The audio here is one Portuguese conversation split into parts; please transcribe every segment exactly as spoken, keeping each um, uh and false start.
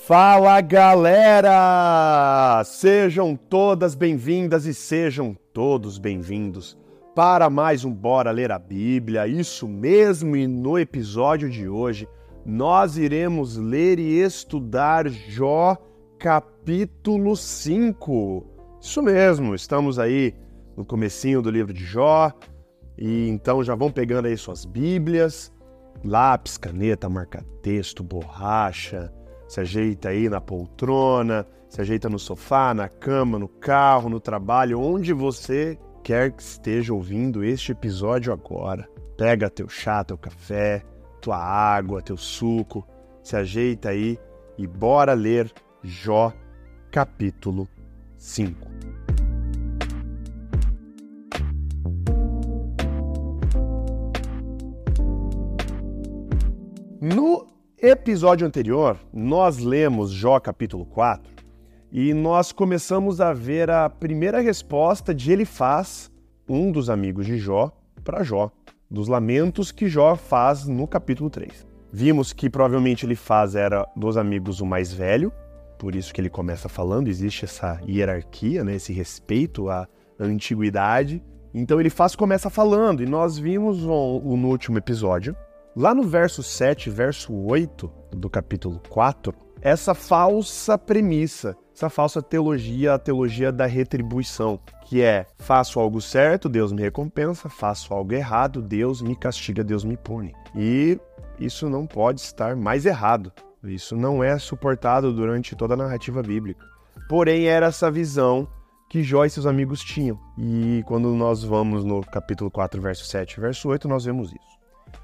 Fala, galera! Sejam todas bem-vindas e sejam todos bem-vindos para mais um Bora Ler a Bíblia. Isso mesmo, e no episódio de hoje nós iremos ler e estudar Jó capítulo cinco. Isso mesmo, estamos aí no comecinho do livro de Jó, e então já vão pegando aí suas bíblias, lápis, caneta, marca-texto, borracha, se ajeita aí na poltrona, se ajeita no sofá, na cama, no carro, no trabalho, onde você quer que esteja ouvindo este episódio agora. Pega teu chá, teu café, tua água, teu suco, se ajeita aí e bora ler Jó capítulo cinco. No episódio anterior, nós lemos Jó capítulo quatro e nós começamos a ver a primeira resposta de Elifaz, um dos amigos de Jó, para Jó, dos lamentos que Jó faz no capítulo três. Vimos que provavelmente Elifaz era dos amigos o mais velho, por isso que ele começa falando, existe essa hierarquia, né, esse respeito à antiguidade. Então Elifaz começa falando, e nós vimos um, um, no último episódio, lá no verso sete, verso oito do capítulo quatro, essa falsa premissa, essa falsa teologia, a teologia da retribuição, que é: faço algo certo, Deus me recompensa, faço algo errado, Deus me castiga, Deus me pune. E isso não pode estar mais errado, isso não é suportado durante toda a narrativa bíblica. Porém, era essa visão que Jó e seus amigos tinham. E quando nós vamos no capítulo quatro, verso sete e verso oito, nós vemos isso.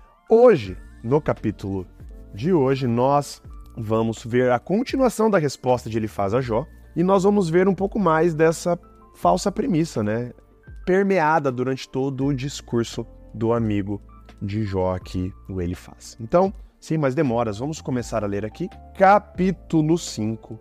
Hoje, no capítulo de hoje, nós vamos ver a continuação da resposta de Elifaz a Jó, e nós vamos ver um pouco mais dessa falsa premissa, né, permeada durante todo o discurso do amigo de Jó aqui, o Elifaz. Então, sem mais demoras, vamos começar a ler aqui, capítulo cinco,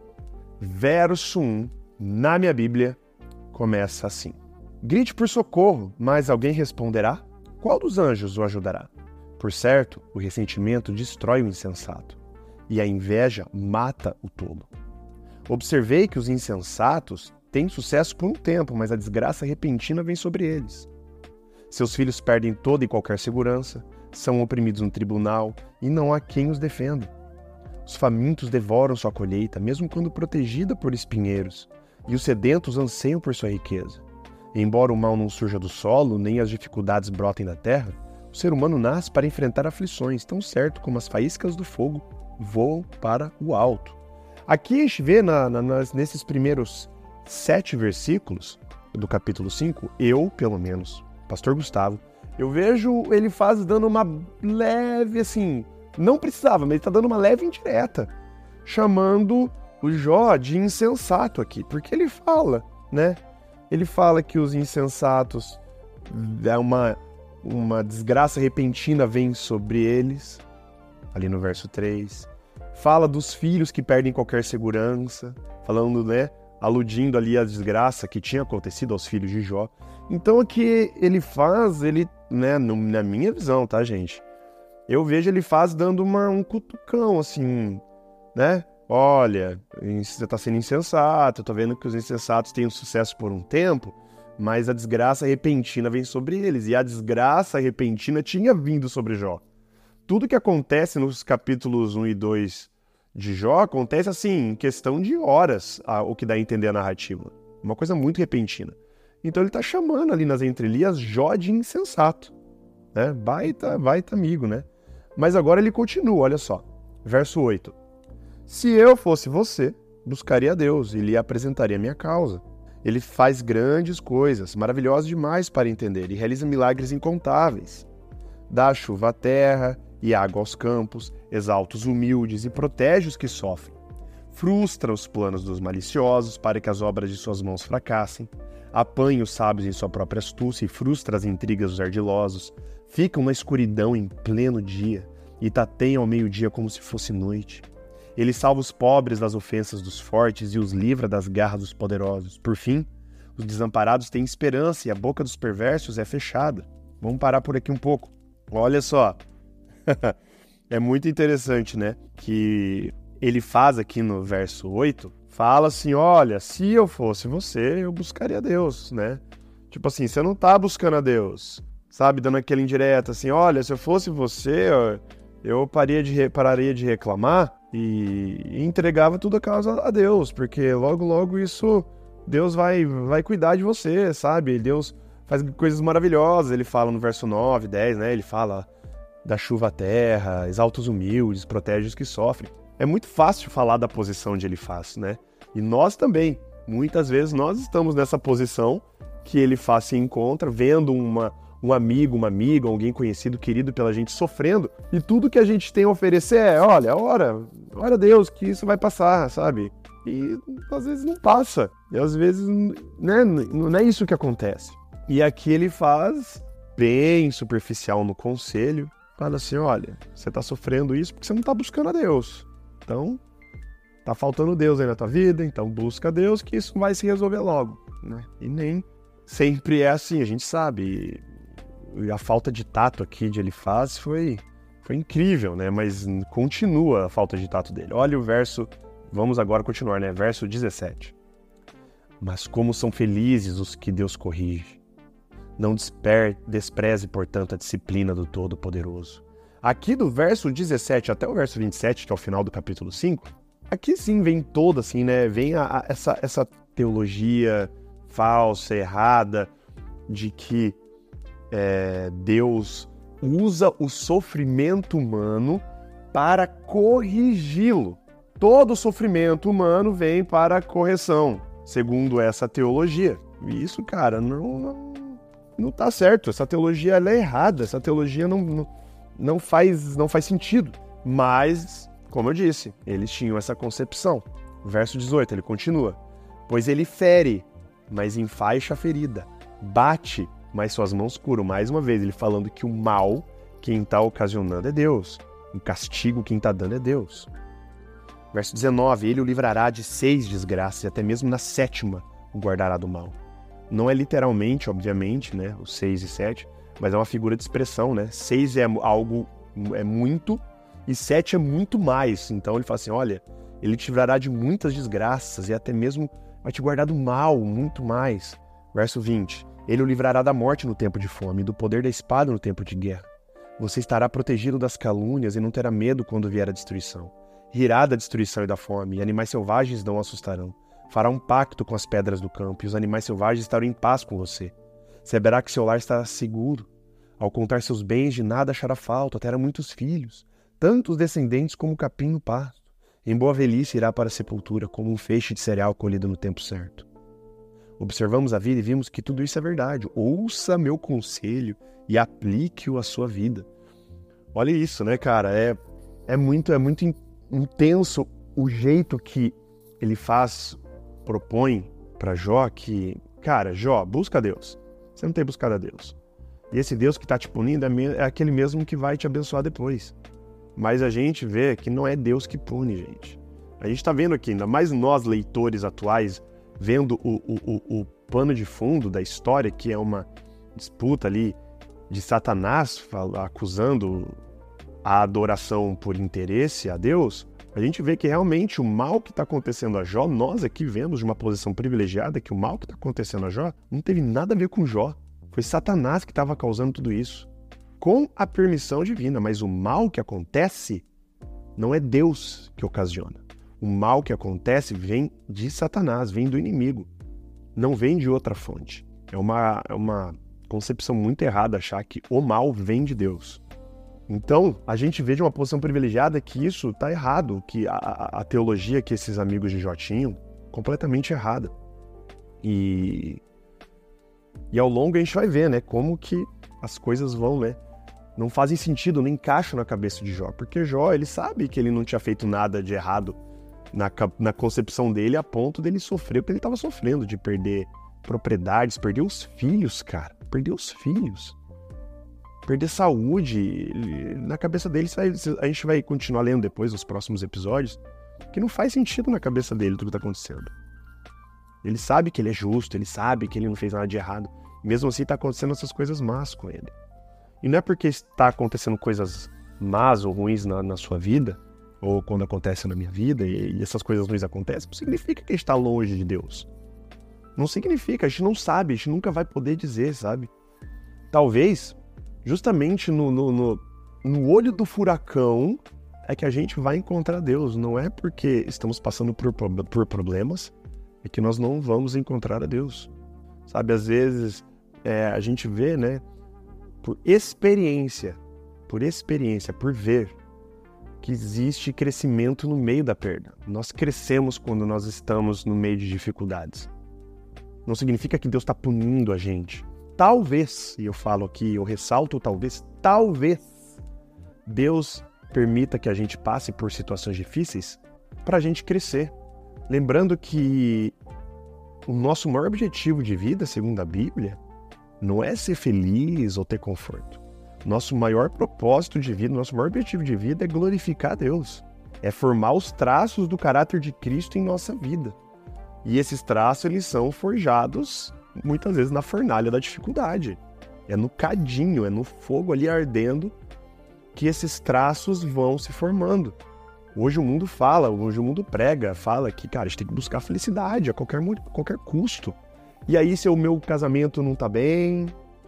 verso um, na minha Bíblia, começa assim: grite por socorro, mas alguém responderá? Qual dos anjos o ajudará? Por certo, o ressentimento destrói o insensato, e a inveja mata o tolo. Observei que os insensatos têm sucesso por um tempo, mas a desgraça repentina vem sobre eles. Seus filhos perdem toda e qualquer segurança, são oprimidos no tribunal, e não há quem os defenda. Os famintos devoram sua colheita, mesmo quando protegida por espinheiros, e os sedentos anseiam por sua riqueza. E embora o mal não surja do solo, nem as dificuldades brotem da terra, o ser humano nasce para enfrentar aflições, tão certo como as faíscas do fogo voam para o alto. Aqui a gente vê na, na, nas, nesses primeiros sete versículos do capítulo cinco, eu, pelo menos, pastor Gustavo, eu vejo Elifaz dando uma leve, assim, não precisava, mas ele está dando uma leve indireta, chamando o Jó de insensato aqui, porque ele fala, né? Ele fala que os insensatos é uma... uma desgraça repentina vem sobre eles, ali no verso três. Fala dos filhos que perdem qualquer segurança, falando, né, aludindo ali à desgraça que tinha acontecido aos filhos de Jó. Então o que ele faz, ele, né, no, na minha visão, tá, gente? Eu vejo ele faz dando uma, um cutucão, assim, né? Olha, você tá sendo insensato, eu tô vendo que os insensatos têm um sucesso por um tempo, mas a desgraça repentina vem sobre eles, e a desgraça repentina tinha vindo sobre Jó. Tudo que acontece nos capítulos um e dois de Jó acontece assim, em questão de horas, o que dá a entender a narrativa. Uma coisa muito repentina. Então ele está chamando ali nas entrelinhas Jó de insensato, né? Baita, baita amigo, né? Mas agora ele continua, olha só, verso oito. Se eu fosse você, buscaria a Deus e lhe apresentaria a minha causa. Ele faz grandes coisas, maravilhosas demais para entender, e realiza milagres incontáveis. Dá chuva à terra e água aos campos, exalta os humildes e protege os que sofrem. Frustra os planos dos maliciosos para que as obras de suas mãos fracassem. Apanha os sábios em sua própria astúcia e frustra as intrigas dos ardilosos. Ficam na escuridão em pleno dia e tateiam ao meio-dia como se fosse noite. Ele salva os pobres das ofensas dos fortes e os livra das garras dos poderosos. Por fim, os desamparados têm esperança e a boca dos perversos é fechada. Vamos parar por aqui um pouco. Olha só, é muito interessante, né? Que ele faz aqui no verso oito, fala assim, olha, se eu fosse você, eu buscaria Deus, né? Tipo assim, você não tá buscando a Deus, sabe? Dando aquela indireta assim, olha, se eu fosse você, eu pararia de, pararia de reclamar e entregava tudo a causa a Deus, porque logo, logo isso, Deus vai, vai cuidar de você, sabe? Deus faz coisas maravilhosas, ele fala no verso nove, dez, né? Ele fala da chuva à terra, exalta os humildes, protege os que sofrem. É muito fácil falar da posição de Elifaz, né? E nós também, muitas vezes nós estamos nessa posição que Elifaz se encontra, vendo uma, um amigo, uma amiga, alguém conhecido, querido pela gente, sofrendo, e tudo que a gente tem a oferecer é, olha, ora, ora Deus, que isso vai passar, sabe? E às vezes não passa, e às vezes né, não é isso que acontece. E aqui ele faz, bem superficial no conselho, fala assim, olha, você tá sofrendo isso porque você não tá buscando a Deus. Então, tá faltando Deus aí na tua vida, então busca Deus que isso vai se resolver logo, né? E nem sempre é assim, a gente sabe. E a falta de tato aqui de Elifaz foi, foi incrível, né? Mas continua a falta de tato dele. Olha o verso, vamos agora continuar, né? Verso dezessete. Mas como são felizes os que Deus corrige. Não desper, despreze, portanto, a disciplina do Todo-Poderoso. Aqui do verso dezessete até o verso vinte e sete, que é o final do capítulo cinco, aqui sim vem toda, assim, né? Vem a, a, essa, essa teologia falsa, errada, de que é, Deus usa o sofrimento humano para corrigi-lo. Todo sofrimento humano vem para correção, segundo essa teologia. E isso, cara, não, não, não tá certo. Essa teologia ela é errada, essa teologia não... não Não faz, não faz sentido. Mas, como eu disse, eles tinham essa concepção. Verso dezoito, ele continua. Pois ele fere, mas enfaixa a ferida. Bate, mas suas mãos curam. Mais uma vez, ele falando que o mal, quem está ocasionando é Deus. O castigo, quem está dando é Deus. Verso dezenove, ele o livrará de seis desgraças, e até mesmo na sétima o guardará do mal. Não é literalmente, obviamente, né, os seis e sete, mas é uma figura de expressão, né? Seis é algo, é muito, e sete é muito mais. Então ele fala assim, olha, ele te livrará de muitas desgraças e até mesmo vai te guardar do mal, muito mais. Verso vinte, ele o livrará da morte no tempo de fome e do poder da espada no tempo de guerra. Você estará protegido das calúnias e não terá medo quando vier a destruição. Rirá da destruição e da fome, e animais selvagens não o assustarão. Fará um pacto com as pedras do campo, e os animais selvagens estarão em paz com você. Saberá que seu lar estará seguro. Ao contar seus bens, de nada achará falta, terá muitos filhos, tantos descendentes como o capim no pasto. Em boa velhice irá para a sepultura, como um feixe de cereal colhido no tempo certo. Observamos a vida e vimos que tudo isso é verdade. Ouça meu conselho e aplique-o à sua vida. Olha isso, né, cara? É, é muito, é muito intenso o jeito que ele faz, propõe para Jó que, cara, Jó, busca a Deus. Você não tem buscado a Deus. E esse Deus que está te punindo é aquele mesmo que vai te abençoar depois. Mas a gente vê que não é Deus que pune, gente. A gente está vendo aqui, ainda mais nós, leitores atuais, vendo o, o, o, o pano de fundo da história, que é uma disputa ali de Satanás acusando a adoração por interesse a Deus, a gente vê que realmente o mal que está acontecendo a Jó, nós aqui vemos de uma posição privilegiada que o mal que está acontecendo a Jó não teve nada a ver com Jó. Foi Satanás que estava causando tudo isso, com a permissão divina, mas o mal que acontece não é Deus que ocasiona. O mal que acontece vem de Satanás, vem do inimigo, não vem de outra fonte. É uma, é uma concepção muito errada achar que o mal vem de Deus. Então, a gente vê de uma posição privilegiada que isso está errado, que a, a teologia que esses amigos de Jó tinham, completamente errada. E, e ao longo a gente vai ver, né, como que as coisas vão, né, não fazem sentido, não encaixam na cabeça de Jó, porque Jó, ele sabe que ele não tinha feito nada de errado na, na concepção dele, a ponto dele sofrer, porque ele estava sofrendo de perder propriedades, perder os filhos, cara, perder os filhos. Perder saúde, na cabeça dele, a gente vai continuar lendo depois, nos próximos episódios, que não faz sentido na cabeça dele tudo que está acontecendo. Ele sabe que ele é justo, ele sabe que ele não fez nada de errado, mesmo assim está acontecendo essas coisas más com ele. E não é porque está acontecendo coisas más ou ruins na, na sua vida, ou quando acontece na minha vida, e, e essas coisas ruins acontecem, não significa que a gente está longe de Deus. Não significa, a gente não sabe, a gente nunca vai poder dizer, sabe? Talvez, justamente no, no, no, no olho do furacão, é que a gente vai encontrar Deus. Não é porque estamos passando por, por problemas, é que nós não vamos encontrar a Deus. Sabe, às vezes é, a gente vê, né, por experiência, por experiência, por ver, que existe crescimento no meio da perda. Nós crescemos quando nós estamos no meio de dificuldades. Não significa que Deus está punindo a gente. Talvez, e eu falo aqui, eu ressalto talvez, talvez Deus permita que a gente passe por situações difíceis para a gente crescer. Lembrando que o nosso maior objetivo de vida, segundo a Bíblia, não é ser feliz ou ter conforto. Nosso maior propósito de vida, nosso maior objetivo de vida é glorificar a Deus. É formar os traços do caráter de Cristo em nossa vida. E esses traços, eles são forjados, muitas vezes, na fornalha da dificuldade. É no cadinho, é no fogo ali ardendo que esses traços vão se formando. Hoje o mundo fala, hoje o mundo prega, fala que, cara, a gente tem que buscar felicidade a qualquer, qualquer custo. E aí, se o meu casamento não tá bem,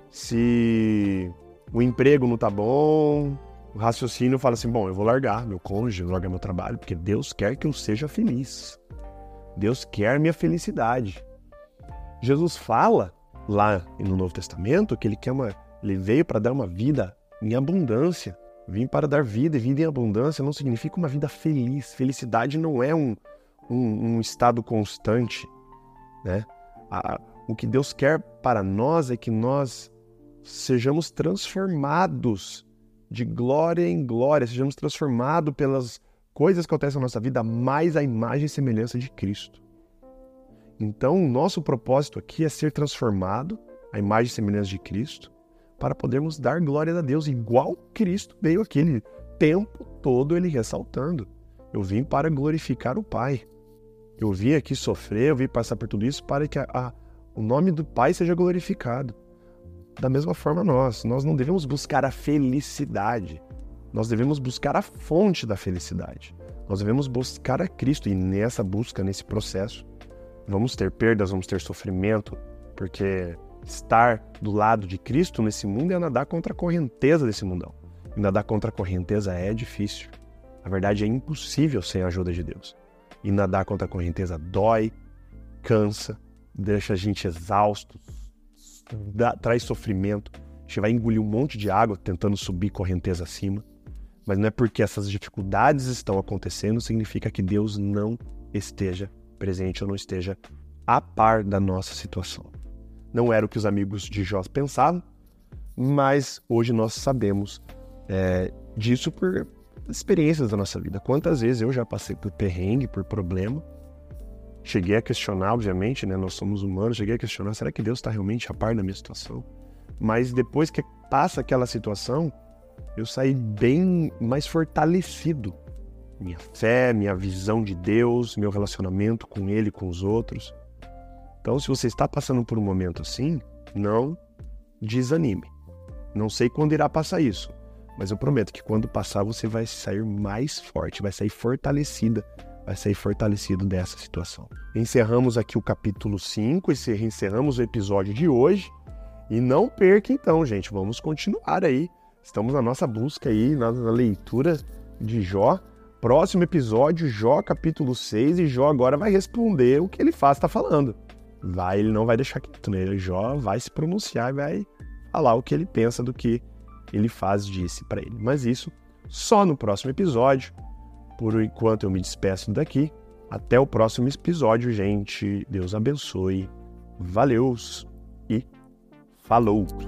se o emprego não tá bom, o raciocínio fala assim, bom, eu vou largar meu cônjuge, eu vou largar meu trabalho, porque Deus quer que eu seja feliz. Deus quer minha felicidade. Jesus fala lá no Novo Testamento que ele, quer uma, ele veio para dar uma vida em abundância. Vim para dar vida, e vida em abundância não significa uma vida feliz. Felicidade não é um, um, um estado constante, né? A, o que Deus quer para nós é que nós sejamos transformados de glória em glória, sejamos transformados pelas coisas que acontecem na nossa vida, mais a imagem e semelhança de Cristo. Então, o nosso propósito aqui é ser transformado à imagem e semelhança de Cristo, para podermos dar glória a Deus, igual Cristo veio aquele tempo todo ele ressaltando. Eu vim para glorificar o Pai. Eu vim aqui sofrer, eu vim passar por tudo isso para que a, a, o nome do Pai seja glorificado. Da mesma forma nós, nós não devemos buscar a felicidade, nós devemos buscar a fonte da felicidade. Nós devemos buscar a Cristo, e nessa busca, nesse processo, vamos ter perdas, vamos ter sofrimento, porque estar do lado de Cristo nesse mundo é nadar contra a correnteza desse mundão. E nadar contra a correnteza é difícil. Na verdade, é impossível sem a ajuda de Deus. E nadar contra a correnteza dói, cansa, deixa a gente exausto, dá, traz sofrimento. A gente vai engolir um monte de água tentando subir correnteza acima. Mas não é porque essas dificuldades estão acontecendo, significa que Deus não esteja presente ou não esteja a par da nossa situação. Não era o que os amigos de Jó pensavam, mas hoje nós sabemos é, disso por experiências da nossa vida. Quantas vezes eu já passei por perrengue, por problema, cheguei a questionar, obviamente, né, nós somos humanos, cheguei a questionar, será que Deus está realmente a par da minha situação? Mas depois que passa aquela situação, eu saí bem mais fortalecido. Minha fé, minha visão de Deus, meu relacionamento com Ele e com os outros. Então, se você está passando por um momento assim, não desanime. Não sei quando irá passar isso, mas eu prometo que quando passar você vai sair mais forte, vai sair fortalecida, vai sair fortalecido dessa situação. Encerramos aqui o capítulo cinco, e encerramos o episódio de hoje. E não perca então, gente, vamos continuar aí. Estamos na nossa busca aí, na leitura de Jó. Próximo episódio, Jó capítulo seis, e Jó agora vai responder o que ele faz, está falando. Vai, ele não vai deixar quieto, né? Jó vai se pronunciar e vai falar o que ele pensa do que ele faz disse para ele. Mas isso só no próximo episódio. Por enquanto eu me despeço daqui. Até o próximo episódio, gente. Deus abençoe. Valeus e falou!